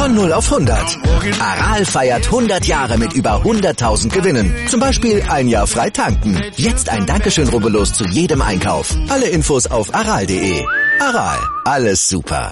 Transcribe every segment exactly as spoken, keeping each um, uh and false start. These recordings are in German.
Von null auf hundert. Aral feiert hundert Jahre mit über hunderttausend Gewinnen. Zum Beispiel ein Jahr frei tanken. Jetzt ein Dankeschön, rubbellos zu jedem Einkauf. Alle Infos auf aral punkt de. Aral, alles super.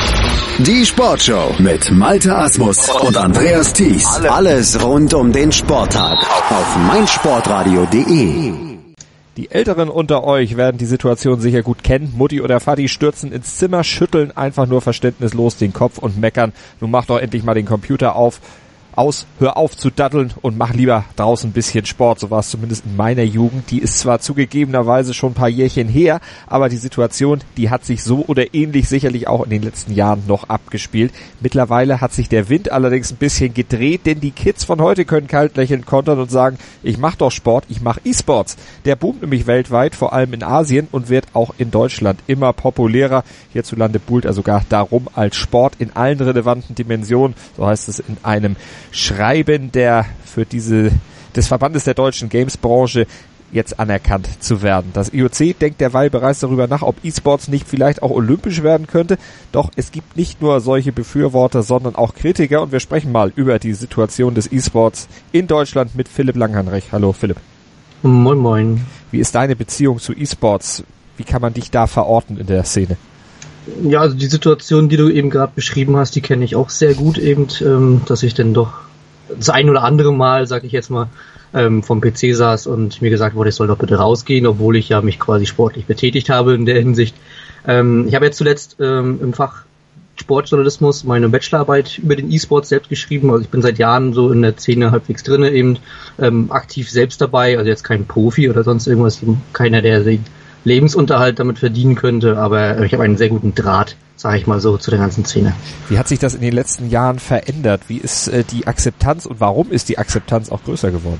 Die Sportshow mit Malte Asmus und Andreas Thies. Alles rund um den Sporttag auf meinsportradio punkt de. Die Älteren unter euch werden die Situation sicher gut kennen. Mutti oder Vati stürzen ins Zimmer, schütteln einfach nur verständnislos den Kopf und meckern. Nun mach doch endlich mal den Computer auf. Aus, hör auf zu daddeln und mach lieber draußen ein bisschen Sport. So war es zumindest in meiner Jugend. Die ist zwar zugegebenerweise schon ein paar Jährchen her, aber die Situation, die hat sich so oder ähnlich sicherlich auch in den letzten Jahren noch abgespielt. Mittlerweile hat sich der Wind allerdings ein bisschen gedreht, denn die Kids von heute können kalt lächelnd kontern und sagen, ich mach doch Sport, ich mach E-Sports. Der boomt nämlich weltweit, vor allem in Asien, und wird auch in Deutschland immer populärer. Hierzulande buhlt er sogar darum, als Sport in allen relevanten Dimensionen, so heißt es in einem Schreiben der für diese des Verbandes der deutschen Games-Branche, jetzt anerkannt zu werden. Das I O C denkt derweil bereits darüber nach, ob E-Sports nicht vielleicht auch olympisch werden könnte. Doch es gibt nicht nur solche Befürworter, sondern auch Kritiker, und wir sprechen mal über die Situation des E-Sports in Deutschland mit Philipp Langheinrich. Hallo Philipp. Moin moin. Wie ist deine Beziehung zu E-Sports? Wie kann man dich da verorten in der Szene? Ja, also die Situation, die du eben gerade beschrieben hast, die kenne ich auch sehr gut eben, ähm, dass ich dann doch das ein oder andere Mal, sag ich jetzt mal, ähm, vom P C saß und mir gesagt wurde, ich soll doch bitte rausgehen, obwohl ich ja mich quasi sportlich betätigt habe in der Hinsicht. Ähm, ich habe jetzt zuletzt ähm, im Fach Sportjournalismus meine Bachelorarbeit über den E-Sport selbst geschrieben. Also ich bin seit Jahren so in der Szene halbwegs drinne, eben ähm, aktiv selbst dabei, also jetzt kein Profi oder sonst irgendwas, keiner, der den Lebensunterhalt damit verdienen könnte, aber ich habe einen sehr guten Draht, sage ich mal so, zu der ganzen Szene. Wie hat sich das in den letzten Jahren verändert? Wie ist äh, die Akzeptanz und warum ist die Akzeptanz auch größer geworden?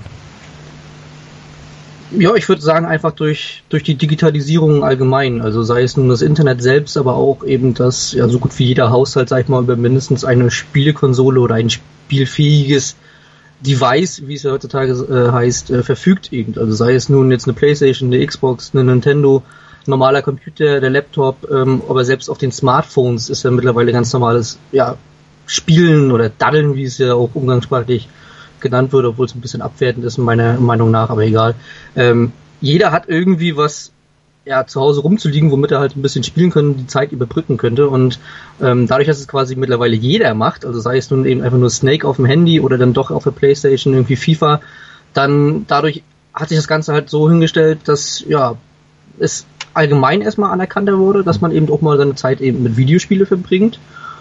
Ja, ich würde sagen, einfach durch durch die Digitalisierung allgemein, also sei es nun das Internet selbst, aber auch eben das, ja, so gut wie jeder Haushalt, sag ich mal, über mindestens eine Spielekonsole oder ein spielfähiges Device, wie es ja heutzutage äh, heißt, äh, verfügt eben. Also sei es nun jetzt eine Playstation, eine Xbox, eine Nintendo, ein normaler Computer, der Laptop, ähm, aber selbst auf den Smartphones ist ja mittlerweile ganz normales, ja, Spielen oder Daddeln, wie es ja auch umgangssprachlich genannt wird, obwohl es ein bisschen abwertend ist, in meiner Meinung nach, aber egal. Ähm, jeder hat irgendwie was, ja, zu Hause rumzuliegen, womit er halt ein bisschen spielen kann, die Zeit überbrücken könnte, und ähm, dadurch, dass es quasi mittlerweile jeder macht, also sei es nun eben einfach nur Snake auf dem Handy oder dann doch auf der Playstation irgendwie FIFA, dann dadurch hat sich das Ganze halt so hingestellt, dass, ja, es allgemein erstmal anerkannter wurde, dass man eben auch mal seine Zeit eben mit Videospiele verbringt.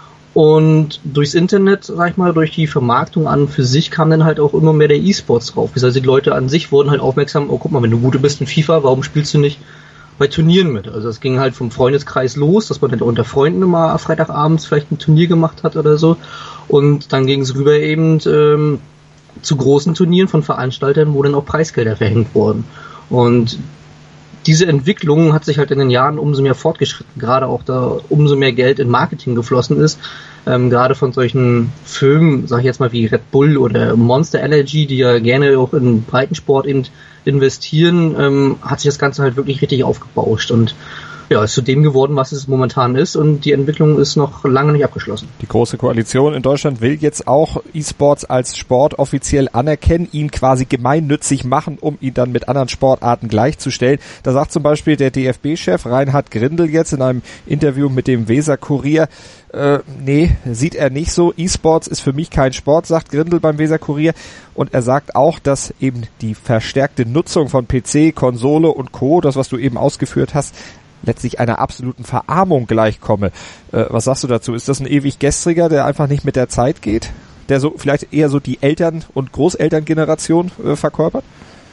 Und durchs Internet, sag ich mal, durch die Vermarktung an für sich kam dann halt auch immer mehr der E-Sports drauf. Das heißt, die Leute an sich wurden halt aufmerksam, oh, guck mal, wenn du gut bist in FIFA, warum spielst du nicht bei Turnieren mit? Also es ging halt vom Freundeskreis los, dass man dann unter Freunden immer Freitagabends vielleicht ein Turnier gemacht hat oder so. Und dann ging es rüber eben ähm, zu großen Turnieren von Veranstaltern, wo dann auch Preisgelder verhängt wurden. Und diese Entwicklung hat sich halt in den Jahren umso mehr fortgeschritten, gerade auch da umso mehr Geld in Marketing geflossen ist, ähm, gerade von solchen Firmen, sag ich jetzt mal wie Red Bull oder Monster Energy, die ja gerne auch in Breitensport eben investieren, ähm, hat sich das Ganze halt wirklich richtig aufgebauscht und ja, ist zu dem geworden, was es momentan ist, und die Entwicklung ist noch lange nicht abgeschlossen. Die Große Koalition in Deutschland will jetzt auch E-Sports als Sport offiziell anerkennen, ihn quasi gemeinnützig machen, um ihn dann mit anderen Sportarten gleichzustellen. Da sagt zum Beispiel der D F B-Chef Reinhard Grindel jetzt in einem Interview mit dem Weser-Kurier, äh, nee, sieht er nicht so. E-Sports ist für mich kein Sport, sagt Grindel beim Weser-Kurier. Und er sagt auch, dass eben die verstärkte Nutzung von P C, Konsole und Co., das was du eben ausgeführt hast, letztlich einer absoluten Verarmung gleichkomme. Äh, was sagst du dazu? Ist das ein ewig Gestriger, der einfach nicht mit der Zeit geht? Der so vielleicht eher so die Eltern- und Großelterngeneration äh, verkörpert?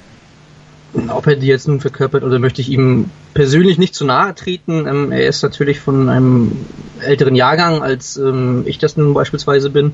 Ob er die jetzt nun verkörpert oder möchte ich ihm persönlich nicht zu nahe treten. Ähm, er ist natürlich von einem älteren Jahrgang, als ähm, ich das nun beispielsweise bin.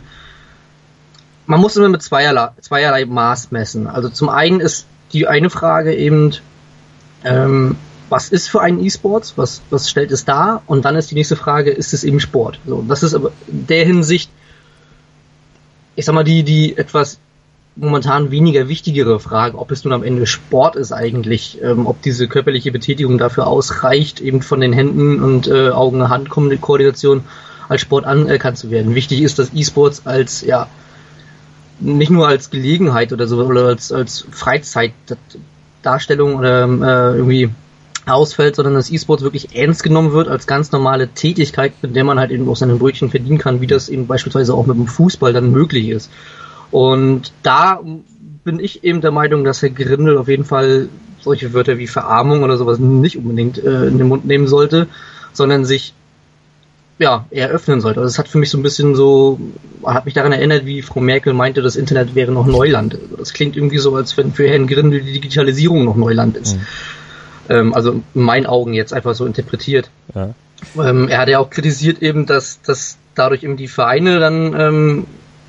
Man muss immer mit zweierlei, zweierlei Maß messen. Also zum einen ist die eine Frage eben, ähm, was ist für einen E-Sports, was, was stellt es dar? Und dann ist die nächste Frage, ist es eben Sport? So, das ist aber in der Hinsicht, ich sag mal, die, die etwas momentan weniger wichtigere Frage, ob es nun am Ende Sport ist eigentlich, ähm, ob diese körperliche Betätigung dafür ausreicht, eben von den Händen und äh, Augen-Hand-Koordination als Sport anerkannt zu werden. Wichtig ist, dass E-Sports als, ja, nicht nur als Gelegenheit oder so, oder als, als Freizeitdarstellung oder äh, irgendwie ausfällt, sondern dass E-Sports wirklich ernst genommen wird als ganz normale Tätigkeit, mit der man halt eben auch seine Brötchen verdienen kann, wie das eben beispielsweise auch mit dem Fußball dann möglich ist. Und da bin ich eben der Meinung, dass Herr Grindel auf jeden Fall solche Wörter wie Verarmung oder sowas nicht unbedingt äh, in den Mund nehmen sollte, sondern sich ja eher öffnen sollte. Also es hat für mich so ein bisschen so, hat mich daran erinnert, wie Frau Merkel meinte, das Internet wäre noch Neuland. Das klingt irgendwie so, als wenn für Herrn Grindel die Digitalisierung noch Neuland ist. Mhm. Ähm, also in meinen Augen jetzt einfach so interpretiert. Ja. Ähm, er hat ja auch kritisiert eben, dass, dass dadurch eben die Vereine dann ähm,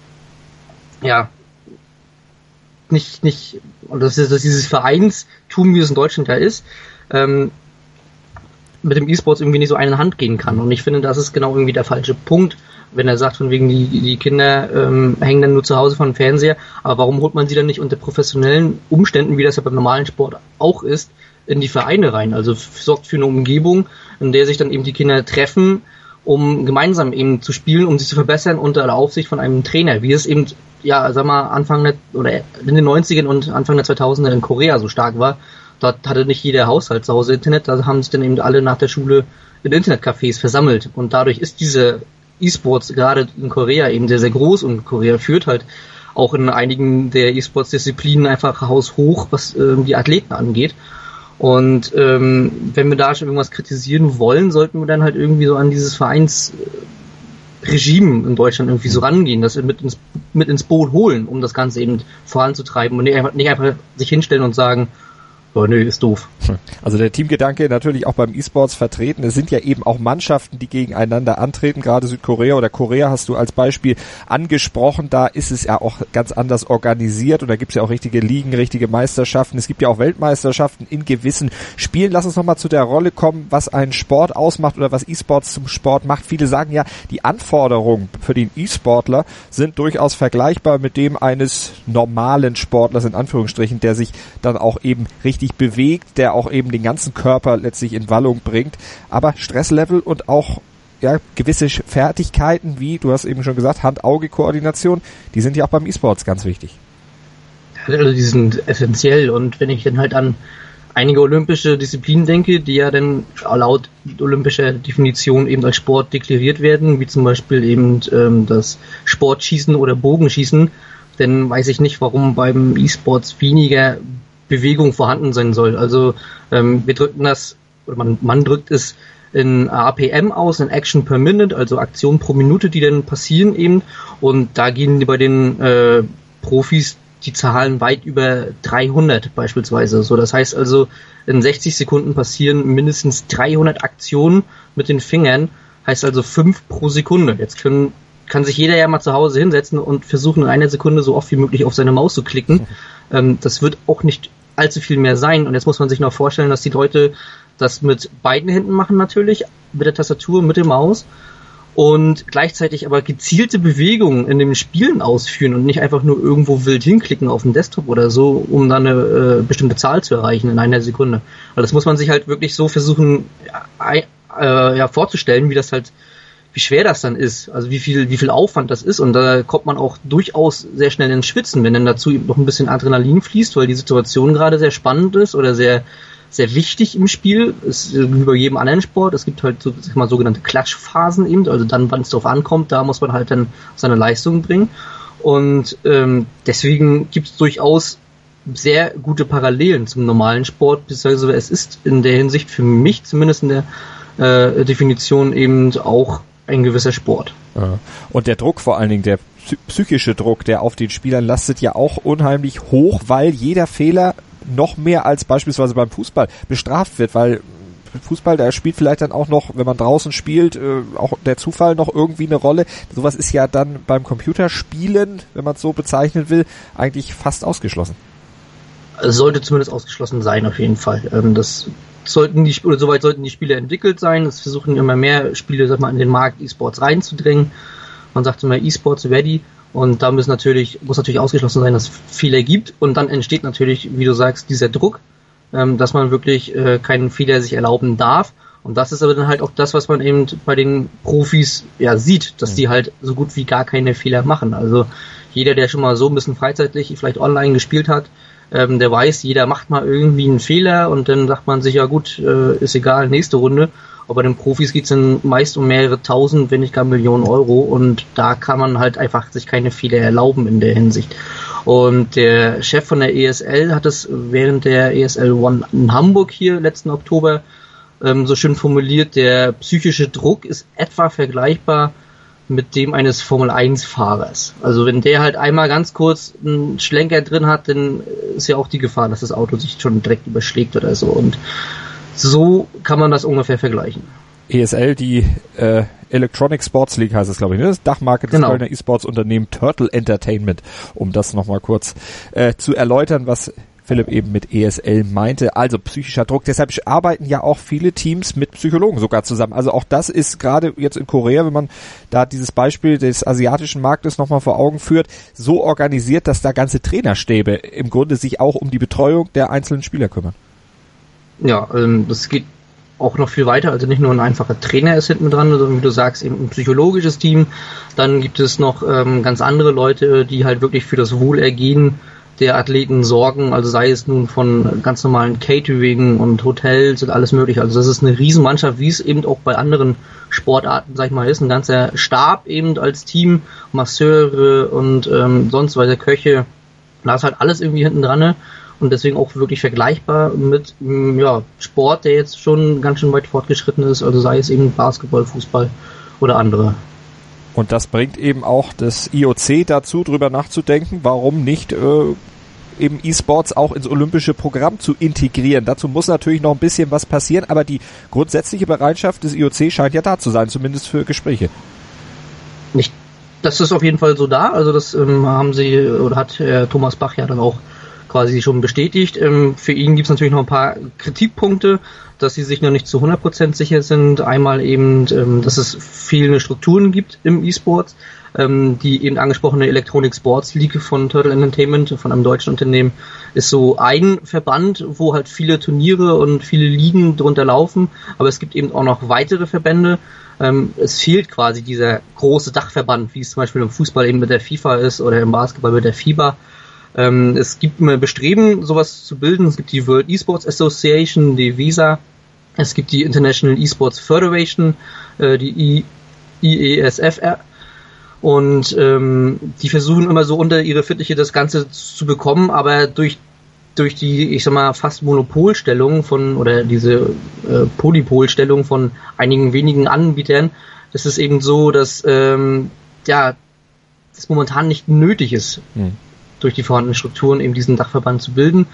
ja nicht, nicht, und das ist, dass dieses Vereinstum, wie es in Deutschland ja ist, ähm, mit dem E-Sports irgendwie nicht so eine Hand gehen kann. Und ich finde, das ist genau irgendwie der falsche Punkt, wenn er sagt, von wegen die, die Kinder ähm, hängen dann nur zu Hause vor dem Fernseher, aber warum holt man sie dann nicht unter professionellen Umständen, wie das ja beim normalen Sport auch ist, in die Vereine rein? Also sorgt für eine Umgebung, in der sich dann eben die Kinder treffen, um gemeinsam eben zu spielen, um sich zu verbessern unter der Aufsicht von einem Trainer, wie es eben, ja, sag mal, Anfang der, oder in den neunzigern und Anfang der zweitausender in Korea so stark war. Dort hatte nicht jeder Haushalt zu Hause Internet, da haben sich dann eben alle nach der Schule in Internetcafés versammelt. Und dadurch ist diese E-Sports gerade in Korea eben sehr, sehr groß, und Korea führt halt auch in einigen der E-Sports-Disziplinen einfach haushoch, was äh, die Athleten angeht. Und ähm, wenn wir da schon irgendwas kritisieren wollen, sollten wir dann halt irgendwie so an dieses Vereinsregime in Deutschland irgendwie so rangehen, das mit ins, mit ins Boot holen, um das Ganze eben voranzutreiben und nicht einfach, nicht einfach sich hinstellen und sagen, oh, nö, ist doof. Also der Teamgedanke natürlich auch beim E-Sports vertreten. Es sind ja eben auch Mannschaften, die gegeneinander antreten. Gerade Südkorea oder Korea hast du als Beispiel angesprochen. Da ist es ja auch ganz anders organisiert und da gibt es ja auch richtige Ligen, richtige Meisterschaften. Es gibt ja auch Weltmeisterschaften in gewissen Spielen. Lass uns nochmal zu der Rolle kommen, was einen Sport ausmacht oder was E-Sports zum Sport macht. Viele sagen ja, die Anforderungen für den E-Sportler sind durchaus vergleichbar mit dem eines normalen Sportlers, in Anführungsstrichen, der sich dann auch eben richtig bewegt, der auch eben den ganzen Körper letztlich in Wallung bringt, aber Stresslevel und auch ja gewisse Fertigkeiten, wie du hast eben schon gesagt, Hand-Auge-Koordination, die sind ja auch beim E-Sports ganz wichtig. Also die sind essentiell, und wenn ich dann halt an einige olympische Disziplinen denke, die ja dann laut olympischer Definition eben als Sport deklariert werden, wie zum Beispiel eben ähm, das Sportschießen oder Bogenschießen, dann weiß ich nicht, warum beim E-Sports weniger Bewegung vorhanden sein soll. Also ähm, wir drücken das, oder man, man drückt es in A P M aus, in Action per Minute, also Aktionen pro Minute, die dann passieren eben, und da gehen bei den äh, Profis die Zahlen weit über dreihundert beispielsweise. So, das heißt also, in sechzig Sekunden passieren mindestens dreihundert Aktionen mit den Fingern, heißt also fünf pro Sekunde. Jetzt können kann sich jeder ja mal zu Hause hinsetzen und versuchen, in einer Sekunde so oft wie möglich auf seine Maus zu klicken. Ähm, das wird auch nicht allzu viel mehr sein. Und jetzt muss man sich noch vorstellen, dass die Leute das mit beiden Händen machen natürlich, mit der Tastatur, mit der Maus, und gleichzeitig aber gezielte Bewegungen in dem Spielen ausführen und nicht einfach nur irgendwo wild hinklicken auf dem Desktop oder so, um dann eine äh, bestimmte Zahl zu erreichen in einer Sekunde. Also das muss man sich halt wirklich so versuchen äh, äh, ja, vorzustellen, wie das halt wie schwer das dann ist, also wie viel wie viel Aufwand das ist, und da kommt man auch durchaus sehr schnell ins Schwitzen, wenn dann dazu eben noch ein bisschen Adrenalin fließt, weil die Situation gerade sehr spannend ist oder sehr sehr wichtig im Spiel, ist wie bei jedem anderen Sport. Es gibt halt so, sag mal, sogenannte Klatschphasen eben, also dann, wann es drauf ankommt, da muss man halt dann seine Leistung bringen, und ähm, deswegen gibt es durchaus sehr gute Parallelen zum normalen Sport, beziehungsweise es ist in der Hinsicht für mich zumindest in der äh, Definition eben auch ein gewisser Sport. Ja. Und der Druck vor allen Dingen, der psychische Druck, der auf den Spielern lastet, ja auch unheimlich hoch, weil jeder Fehler noch mehr als beispielsweise beim Fußball bestraft wird, weil Fußball, da spielt vielleicht dann auch noch, wenn man draußen spielt, äh, auch der Zufall noch irgendwie eine Rolle. Sowas ist ja dann beim Computerspielen, wenn man es so bezeichnen will, eigentlich fast ausgeschlossen. Sollte zumindest ausgeschlossen sein, auf jeden Fall. Ähm, das sollten die, oder soweit sollten die Spiele entwickelt sein. Es versuchen immer mehr Spiele, sag mal, in den Markt E-Sports reinzudrängen. Man sagt immer E-Sports ready, und da muss natürlich, muss natürlich ausgeschlossen sein, dass es Fehler gibt, und dann entsteht natürlich, wie du sagst, dieser Druck, ähm, dass man wirklich äh, keinen Fehler sich erlauben darf, Und das ist aber dann halt auch das, was man eben bei den Profis ja sieht, dass die halt so gut wie gar keine Fehler machen. Also jeder, der schon mal so ein bisschen freizeitlich vielleicht online gespielt hat, ähm, der weiß, jeder macht mal irgendwie einen Fehler und dann sagt man sich, ja gut, äh, ist egal, nächste Runde. Aber bei den Profis geht's dann meist um mehrere tausend, wenn nicht gar Millionen Euro und da kann man halt einfach sich keine Fehler erlauben in der Hinsicht. Und der Chef von der E S L hat es während der E S L One in Hamburg hier letzten Oktober ähm, so schön formuliert, der psychische Druck ist etwa vergleichbar mit dem eines Formel eins Fahrers. Also wenn der halt einmal ganz kurz einen Schlenker drin hat, dann ist ja auch die Gefahr, dass das Auto sich schon direkt überschlägt oder so. Und so kann man das ungefähr vergleichen. E S L, die äh, Electronic Sports League heißt es, glaube ich, ne? Das Dachmarke des genau. Kölner E-Sports-Unternehmen Turtle Entertainment, um das nochmal kurz äh, zu erläutern, was Philipp eben mit E S L meinte. Also psychischer Druck. Deshalb arbeiten ja auch viele Teams mit Psychologen sogar zusammen. Also auch das ist gerade jetzt in Korea, wenn man da dieses Beispiel des asiatischen Marktes nochmal vor Augen führt, so organisiert, dass da ganze Trainerstäbe im Grunde sich auch um die Betreuung der einzelnen Spieler kümmern. Ja, ähm, das geht auch noch viel weiter. Also nicht nur ein einfacher Trainer ist hinten dran, sondern wie du sagst, eben ein psychologisches Team. Dann gibt es noch ähm, ganz andere Leute, die halt wirklich für das Wohlergehen der Athleten sorgen, also sei es nun von ganz normalen Catering und Hotels und alles mögliche. Also das ist eine Riesenmannschaft, wie es eben auch bei anderen Sportarten, sag ich mal, ist. Ein ganzer Stab eben als Team, Masseure und ähm, sonst weiter Köche. Da ist halt alles irgendwie hinten dran und deswegen auch wirklich vergleichbar mit ja, Sport, der jetzt schon ganz schön weit fortgeschritten ist, also sei es eben Basketball, Fußball oder andere. Und das bringt eben auch das I O C dazu, drüber nachzudenken, warum nicht äh, eben E-Sports auch ins olympische Programm zu integrieren. Dazu muss natürlich noch ein bisschen was passieren, aber die grundsätzliche Bereitschaft des I O C scheint ja da zu sein, zumindest für Gespräche. Nicht, das ist auf jeden Fall so da, also das ähm, haben sie, oder hat äh, Thomas Bach ja dann auch quasi schon bestätigt. Ähm, für ihn gibt es natürlich noch ein paar Kritikpunkte, dass sie sich noch nicht zu hundert Prozent sicher sind. Einmal eben, ähm, dass es fehlende Strukturen gibt im E-Sports. Ähm, die eben angesprochene Electronic Sports League von Turtle Entertainment, von einem deutschen Unternehmen, ist so ein Verband, wo halt viele Turniere und viele Ligen drunter laufen. Aber es gibt eben auch noch weitere Verbände. Ähm, es fehlt quasi dieser große Dachverband, wie es zum Beispiel im Fußball eben mit der FIFA ist oder im Basketball mit der FIBA. Ähm, es gibt immer Bestreben, sowas zu bilden. Es gibt die World Esports Association, die V I S A. Es gibt die International Esports Federation, äh, die I E S F R. Und ähm, die versuchen immer so unter ihre Fittiche das Ganze zu bekommen, aber durch durch die, ich sag mal, fast Monopolstellung von, oder diese äh, Polypolstellung von einigen wenigen Anbietern, das ist eben so, dass ähm, ja das momentan nicht nötig ist, hm. durch die vorhandenen Strukturen eben diesen Dachverband zu bilden.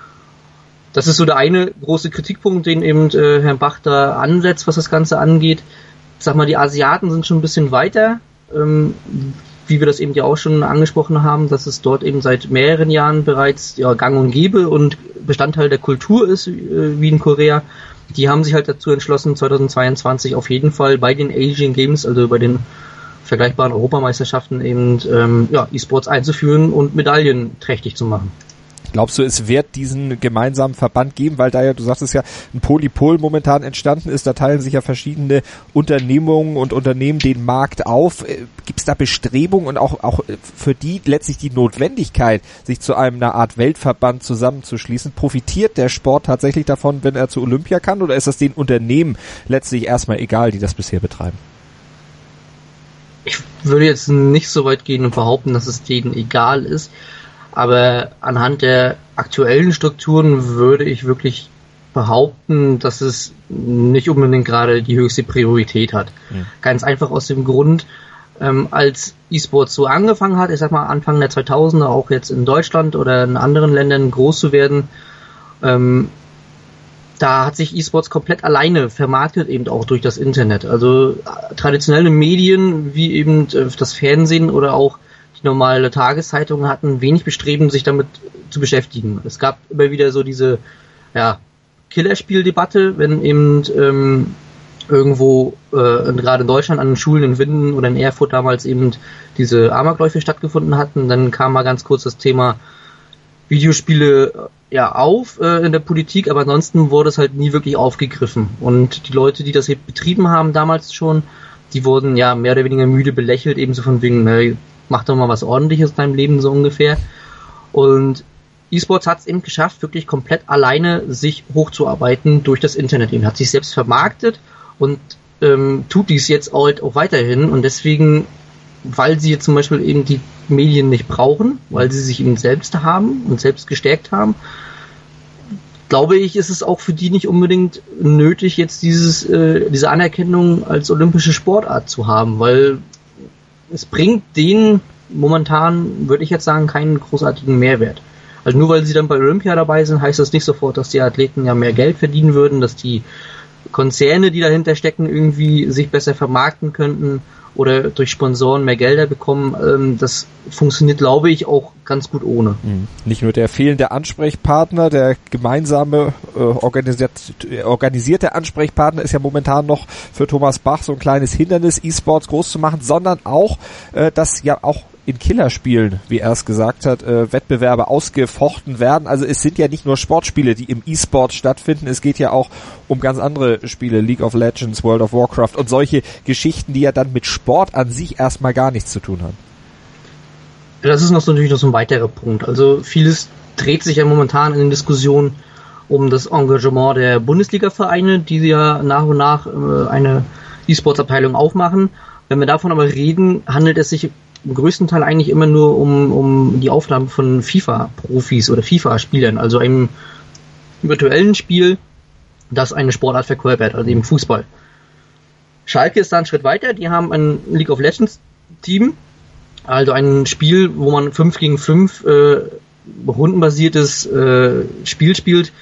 Das ist so der eine große Kritikpunkt, den eben äh, Herr Bach da ansetzt, was das Ganze angeht. Ich sag mal, die Asiaten sind schon ein bisschen weiter, ähm, wie wir das eben ja auch schon angesprochen haben, dass es dort eben seit mehreren Jahren bereits ja, gang und gäbe und Bestandteil der Kultur ist, äh, wie in Korea. Die haben sich halt dazu entschlossen, zweitausendzweiundzwanzig auf jeden Fall bei den Asian Games, also bei den vergleichbaren Europameisterschaften eben ähm, ja, E-Sports einzuführen und Medaillen trächtig zu machen. Glaubst du, es wird diesen gemeinsamen Verband geben, weil da ja, du sagtest ja, ein Polypol momentan entstanden ist, da teilen sich ja verschiedene Unternehmungen und Unternehmen den Markt auf. Gibt es da Bestrebungen und auch, auch für die letztlich die Notwendigkeit, sich zu einem, einer Art Weltverband zusammenzuschließen? Profitiert der Sport tatsächlich davon, wenn er zu Olympia kann, oder ist das den Unternehmen letztlich erstmal egal, die das bisher betreiben? Ich würde jetzt nicht so weit gehen und behaupten, dass es denen egal ist. Aber anhand der aktuellen Strukturen würde ich wirklich behaupten, dass es nicht unbedingt gerade die höchste Priorität hat. Mhm. Ganz einfach aus dem Grund, ähm, als E-Sports so angefangen hat, ich sag mal Anfang der zweitausender, auch jetzt in Deutschland oder in anderen Ländern groß zu werden, ähm, da hat sich E-Sports komplett alleine vermarktet, eben auch durch das Internet. Also traditionelle Medien wie eben das Fernsehen oder auch die normale Tageszeitung hatten wenig Bestreben, sich damit zu beschäftigen. Es gab immer wieder so diese ja, Killerspieldebatte, wenn eben ähm, irgendwo, äh, gerade in Deutschland an den Schulen in Winden oder in Erfurt damals eben diese Amokläufe stattgefunden hatten, dann kam mal ganz kurz das Thema Videospiele ja auf äh, in der Politik, aber ansonsten wurde es halt nie wirklich aufgegriffen. Und die Leute, die das eben betrieben haben damals schon, die wurden ja mehr oder weniger müde belächelt, ebenso von wegen, hey, mach doch mal was Ordentliches in deinem Leben, so ungefähr. Und E-Sports hat es eben geschafft, wirklich komplett alleine sich hochzuarbeiten durch das Internet. Eben hat sich selbst vermarktet und ähm, tut dies jetzt halt auch weiterhin. Und deswegen, weil sie jetzt zum Beispiel eben die Medien nicht brauchen, weil sie sich eben selbst haben und selbst gestärkt haben, glaube ich, ist es auch für die nicht unbedingt nötig, jetzt dieses äh, diese Anerkennung als olympische Sportart zu haben, weil es bringt denen momentan, würde ich jetzt sagen, keinen großartigen Mehrwert. Also nur weil sie dann bei Olympia dabei sind, heißt das nicht sofort, dass die Athleten ja mehr Geld verdienen würden, dass die Konzerne, die dahinter stecken, irgendwie sich besser vermarkten könnten oder durch Sponsoren mehr Gelder bekommen. Ähm, das funktioniert, glaube ich, auch ganz gut ohne. Nicht nur der fehlende Ansprechpartner, der gemeinsame äh, organisiert, organisierte Ansprechpartner ist ja momentan noch für Thomas Bach so ein kleines Hindernis, E-Sports groß zu machen, sondern auch, äh, dass ja auch in Killerspielen, wie er es gesagt hat, äh, Wettbewerbe ausgefochten werden. Also es sind ja nicht nur Sportspiele, die im E-Sport stattfinden, es geht ja auch um ganz andere Spiele, League of Legends, World of Warcraft und solche Geschichten, die ja dann mit Sport an sich erstmal gar nichts zu tun haben. Das ist noch so, natürlich noch so ein weiterer Punkt. Also vieles dreht sich ja momentan in den Diskussionen um das Engagement der Bundesliga-Vereine, die ja nach und nach äh, eine E-Sports-Abteilung aufmachen. Wenn wir davon aber reden, handelt es sich im größten Teil eigentlich immer nur um, um die Aufnahme von FIFA-Profis oder FIFA-Spielern, also einem virtuellen Spiel, das eine Sportart verkörpert, also eben Fußball. Schalke ist da einen Schritt weiter, die haben ein League of Legends Team, also ein Spiel, wo man fünf gegen fünf äh, rundenbasiertes äh, Spiel spielt,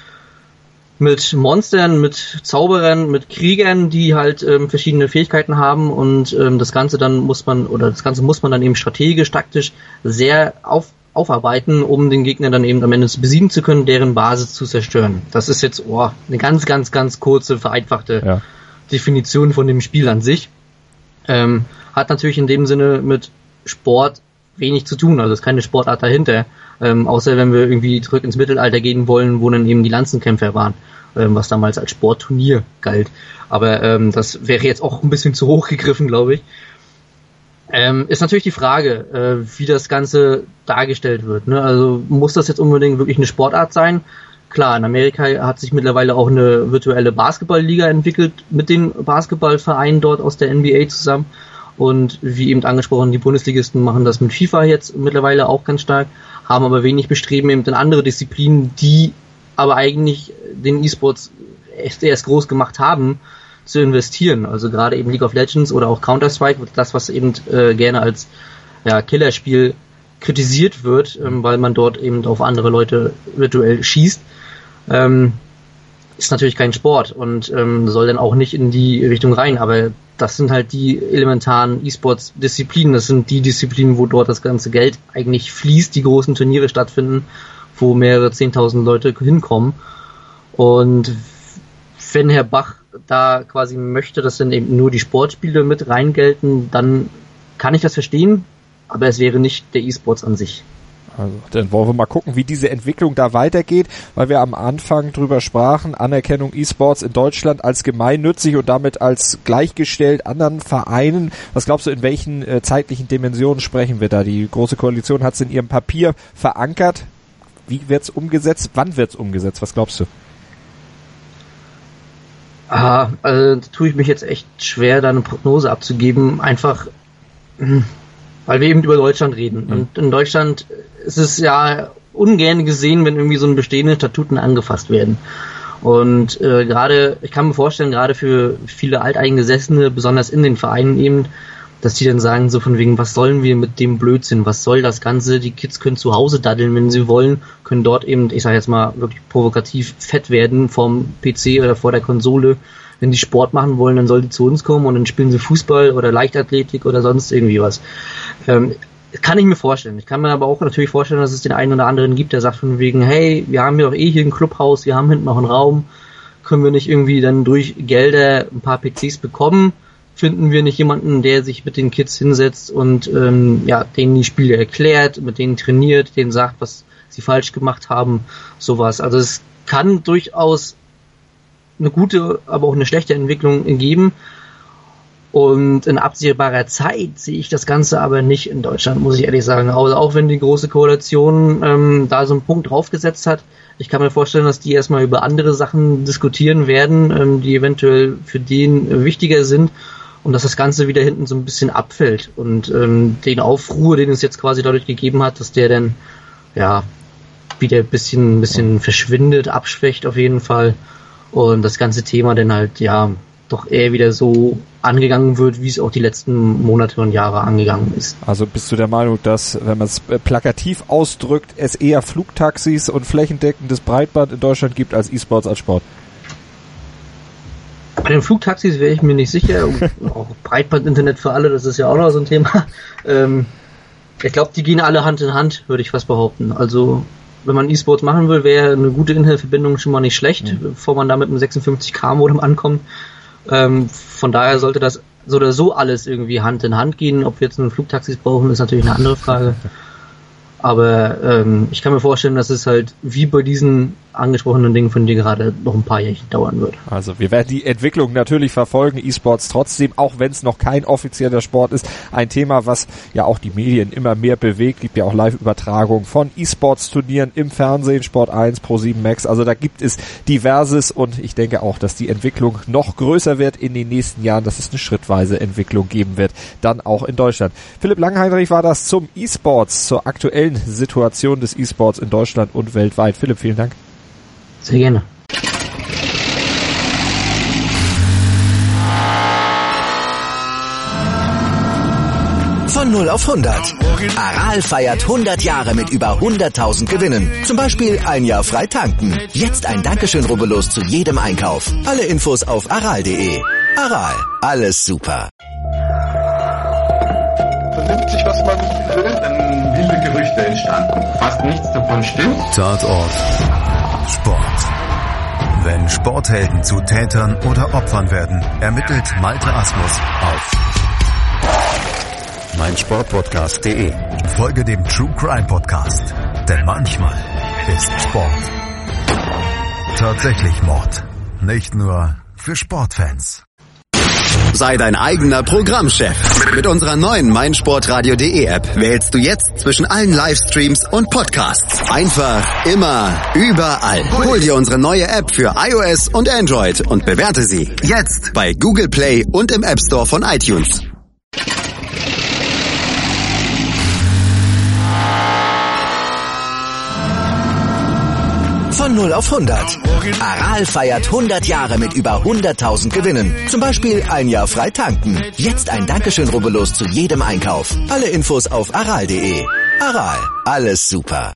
mit Monstern, mit Zauberern, mit Kriegern, die halt ähm, verschiedene Fähigkeiten haben und ähm, das Ganze dann muss man, oder das Ganze muss man dann eben strategisch, taktisch sehr auf, aufarbeiten, um den Gegner dann eben am Ende besiegen zu können, deren Basis zu zerstören. Das ist jetzt oh, eine ganz, ganz, ganz kurze, vereinfachte ja. Definition von dem Spiel an sich. Ähm, hat natürlich in dem Sinne mit Sport wenig zu tun, also es ist keine Sportart dahinter, ähm, außer wenn wir irgendwie zurück ins Mittelalter gehen wollen, wo dann eben die Lanzenkämpfer waren, ähm, was damals als Sportturnier galt. Aber ähm, das wäre jetzt auch ein bisschen zu hoch gegriffen, glaube ich. Ähm, ist natürlich die Frage, äh, wie das Ganze dargestellt wird. Ne? Also muss das jetzt unbedingt wirklich eine Sportart sein? Klar, in Amerika hat sich mittlerweile auch eine virtuelle Basketballliga entwickelt mit den Basketballvereinen dort aus der N B A zusammen. Und wie eben angesprochen, die Bundesligisten machen das mit FIFA jetzt mittlerweile auch ganz stark, haben aber wenig Bestreben eben in andere Disziplinen, die aber eigentlich den E-Sports erst, erst groß gemacht haben, zu investieren. Also gerade eben League of Legends oder auch Counter-Strike, das was eben äh, gerne als ja, Killerspiel kritisiert wird, ähm, weil man dort eben auf andere Leute virtuell schießt, ähm, ist natürlich kein Sport und ähm, soll dann auch nicht in die Richtung rein, aber das sind halt die elementaren E-Sports-Disziplinen, das sind die Disziplinen, wo dort das ganze Geld eigentlich fließt, die großen Turniere stattfinden, wo mehrere zehntausend Leute hinkommen. Und wenn Herr Bach da quasi möchte, dass dann eben nur die Sportspiele mit reingelten, dann kann ich das verstehen, aber es wäre nicht der E-Sports an sich. Also, dann wollen wir mal gucken, wie diese Entwicklung da weitergeht, weil wir am Anfang drüber sprachen, Anerkennung E-Sports in Deutschland als gemeinnützig und damit als gleichgestellt anderen Vereinen. Was glaubst du, in welchen äh, zeitlichen Dimensionen sprechen wir da? Die Große Koalition hat es in ihrem Papier verankert. Wie wird's umgesetzt? Wann wird's umgesetzt? Was glaubst du? Ah, also da tue ich mich jetzt echt schwer, da eine Prognose abzugeben. Einfach, weil wir eben über Deutschland reden. Mhm. Und in Deutschland ist es ja ungern gesehen, wenn irgendwie so ein bestehende Statuten angefasst werden. Und äh, gerade, ich kann mir vorstellen, gerade für viele Alteingesessene, besonders in den Vereinen eben, dass die dann sagen, so von wegen, was sollen wir mit dem Blödsinn, was soll das Ganze, die Kids können zu Hause daddeln, wenn sie wollen, können dort eben, ich sag jetzt mal, wirklich provokativ fett werden vom P C oder vor der Konsole. Wenn die Sport machen wollen, dann soll die zu uns kommen und dann spielen sie Fußball oder Leichtathletik oder sonst irgendwie was. Ähm, kann ich mir vorstellen. Ich kann mir aber auch natürlich vorstellen, dass es den einen oder anderen gibt, der sagt von wegen, hey, wir haben ja doch eh hier ein Clubhaus, wir haben hinten noch einen Raum, können wir nicht irgendwie dann durch Gelder ein paar P Cs bekommen? Finden wir nicht jemanden, der sich mit den Kids hinsetzt und ähm, ja, denen die Spiele erklärt, mit denen trainiert, denen sagt, was sie falsch gemacht haben, sowas. Also es kann durchaus eine gute, aber auch eine schlechte Entwicklung geben. Und in absehbarer Zeit sehe ich das Ganze aber nicht in Deutschland, muss ich ehrlich sagen. Also auch wenn die Große Koalition ähm, da so einen Punkt draufgesetzt hat, ich kann mir vorstellen, dass die erstmal über andere Sachen diskutieren werden, ähm, die eventuell für den äh, wichtiger sind und dass das Ganze wieder hinten so ein bisschen abfällt. Und ähm, den Aufruhr, den es jetzt quasi dadurch gegeben hat, dass der dann ja wieder ein bisschen, ein bisschen verschwindet, abschwächt auf jeden Fall. Und das ganze Thema dann halt, ja, doch eher wieder so angegangen wird, wie es auch die letzten Monate und Jahre angegangen ist. Also bist du der Meinung, dass, wenn man es plakativ ausdrückt, es eher Flugtaxis und flächendeckendes Breitband in Deutschland gibt als E-Sports als Sport? Bei den Flugtaxis wäre ich mir nicht sicher. Auch Breitband-Internet für alle, das ist ja auch noch so ein Thema. Ähm, ich glaube, die gehen alle Hand in Hand, würde ich fast behaupten. Also wenn man E-Sports machen will, wäre eine gute Internetverbindung schon mal nicht schlecht, mhm. bevor man da mit einem sechsundfünfzig K Modem ankommt. Ähm, von daher sollte das so oder so alles irgendwie Hand in Hand gehen. Ob wir jetzt einen Flugtaxis brauchen, ist natürlich eine andere Frage. Aber ähm, ich kann mir vorstellen, dass es halt wie bei diesen angesprochenen Dingen von dir gerade noch ein paar Jährchen dauern wird. Also wir werden die Entwicklung natürlich verfolgen, E-Sports trotzdem, auch wenn es noch kein offizieller Sport ist, ein Thema, was ja auch die Medien immer mehr bewegt, gibt ja auch Live-Übertragungen von E-Sports-Turnieren im Fernsehen, Sport eins, Pro sieben Max, also da gibt es diverses und ich denke auch, dass die Entwicklung noch größer wird in den nächsten Jahren, dass es eine schrittweise Entwicklung geben wird, dann auch in Deutschland. Philipp Langheinrich war das zum E-Sports, zur aktuellen Situation des E-Sports in Deutschland und weltweit. Philipp, vielen Dank. Sehr gerne. Von null auf hundert. Aral feiert hundert Jahre mit über hunderttausend Gewinnen. Zum Beispiel ein Jahr frei tanken. Jetzt ein Dankeschön, rubbellos zu jedem Einkauf. Alle Infos auf aral punkt de. Aral, alles super. Vernimmt sich, was man will, dann wilde Gerüchte entstanden. Fast nichts davon stimmt. Tatort Sport. Wenn Sporthelden zu Tätern oder Opfern werden, ermittelt Malte Asmus auf meinsportpodcast punkt de. Folge dem True Crime Podcast, denn manchmal ist Sport tatsächlich Mord. Nicht nur für Sportfans. Sei dein eigener Programmchef. Mit unserer neuen meinsportradio punkt de App wählst du jetzt zwischen allen Livestreams und Podcasts. Einfach, immer, überall. Hol dir unsere neue App für iOS und Android und bewerte sie jetzt bei Google Play und im App Store von iTunes. Von null auf hundert. Aral feiert hundert Jahre mit über hunderttausend Gewinnen. Zum Beispiel ein Jahr frei tanken. Jetzt ein Dankeschön, rubbellos zu jedem Einkauf. Alle Infos auf aral punkt de. Aral, alles super.